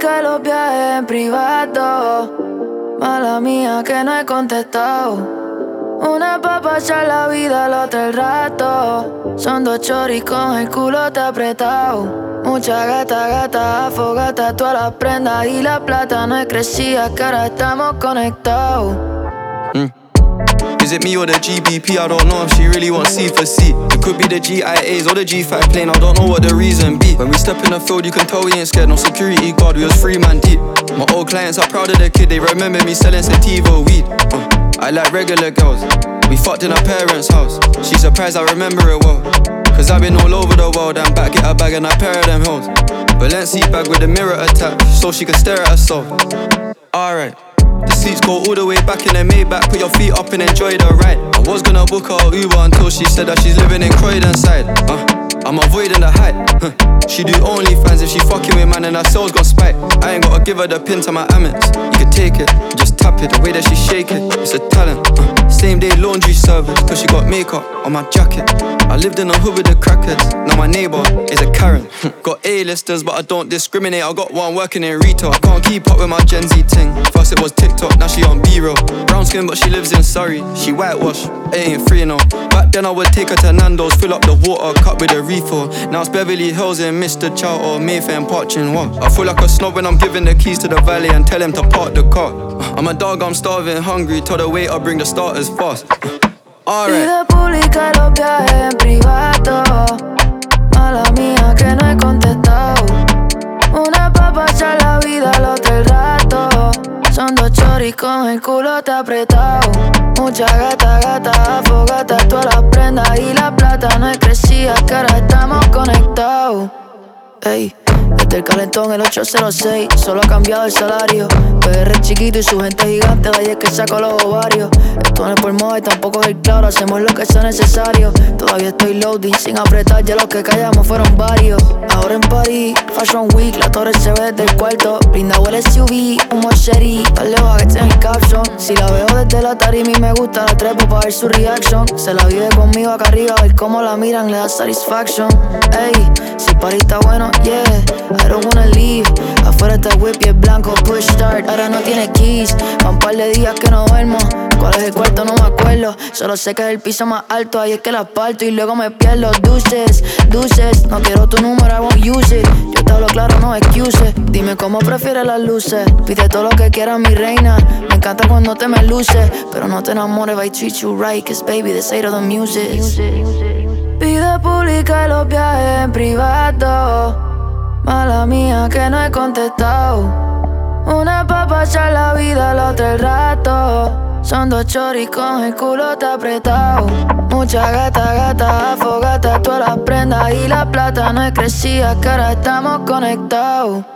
pública y los viajes en privado. Mala mía que no he contestado. Una pa' pasar la vida, la otra el rato. Son dos choris con el culote apretado. Mucha gata, afogata, todas las prendas y la plata no es crecida, que ahora estamos conectados. Is it me or the GBP? I don't know if she really wants C for C. It could be the GIAs or the G5 plane, I don't know what the reason be. When we step in the field, you can tell we ain't scared, no security guard, we was 3 man deep. My old clients are proud of the kid, they remember me selling sativa weed. I like regular girls, we fucked in her parents' house. She surprised I remember it well, cause I've been all over the world and back, get a bag and a pair of them hills. Balenciaga bag with a mirror attached, so she can stare at herself. Alright. The seats go all the way back in the Maybach. Put your feet up and enjoy the ride. I was gonna book her Uber until she said that she's living in Croydon side. I'm avoiding the hype. She do OnlyFans if she fucking with man and her soul's gon' spike. I ain't gotta give her the pin to my Amex. You can take it, just tap it. The way that she shake it, it's a talent. Same day laundry service, cause she got makeup on my jacket. I lived in the hood with the crackers, now my neighbour is a Karen. Got A-listers but I don't discriminate, I got one working in retail. I can't keep up with my Gen Z ting. First it was TikTok, now she on B-roll. Brown skin but she lives in Surrey, she whitewash, it ain't free no. Back then I would take her to Nando's, fill up the water, cut with a refill. Now it's Beverly Hills and Mr. Chow or Mayfair and Parchin' what? I feel like a snob when I'm giving the keys to the valet and tell him to park the car. I'm a dog, I'm starving, hungry, tell the waiter bring the starters fast. Alright. Vida pública y los viajes en privado. Mala mía que no he contestado. Una pa' pasar la vida, la otra el rato. Son dos choris con el culote apretado. Mucha gata, afogata, todas las prendas y la plata no es crecida, que ahora estamos conectados. Ey, desde el calentón el 806, solo ha cambiado el salario. PR es chiquito y su gente gigante, de ahí es que saco los ovarios. Esto no es por moda y tampoco es el claro, hacemos lo que sea necesario. Todavía estoy loading, sin apretar, ya los que callamos fueron varios. Ahora en París, Fashion Week, la torre se ve desde el cuarto. Blindado el SUV, un machete, tal lejos a que esté en el caption. Si la veo desde la tarima y me gusta, la trepo pa' ver su reaction. Se la vive conmigo acá arriba, a ver cómo la miran, le da satisfaction. Ey, si el party está bueno, yeah, I don't wanna leave. Afuera está whip y es blanco, push start. Ahora no tiene keys, pa' un par de días que no duermo. ¿Cuál es el cuarto? No me acuerdo. Solo sé que es el piso más alto, ahí es que la parto y luego me pierdo. Deuces, no quiero tu número, I won't use it. Yo te hablo claro, no excuses. Dime cómo prefieres las luces. Pide todo lo que quieras, mi reina. Me encanta cuando te me luces, pero no te enamores, I treat you right, cause baby, the state of the music. Vida pública y los viajes en privado. Mala mía que no he contestado. Una pa' pasar la vida, la otra el rato. Son dos choris con el culote apretado. Mucha gata, afogata, todas las prendas y la plata no es crecida, que ahora estamos conectados.